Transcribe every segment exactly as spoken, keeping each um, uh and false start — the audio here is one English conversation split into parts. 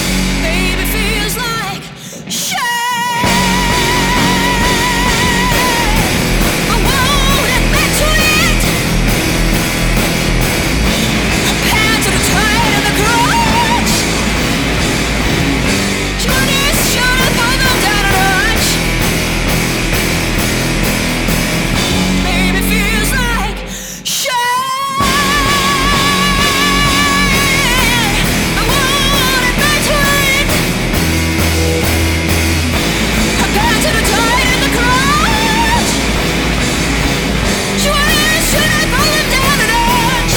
Baby feels like shame. I won't admit to it. Hands are tied in the grudge. Johnny's shot and pull them down a notch. Baby feels like shame. I won't admit to it. Hands are tied in the grudge. Johnny's shot and pull them down a notch.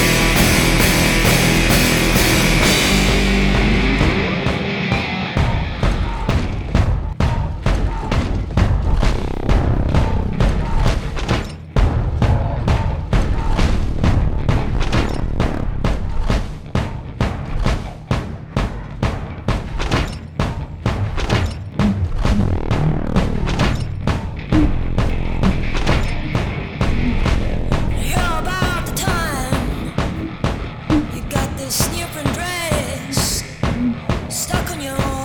You're about the time you got this new print dress stuck on your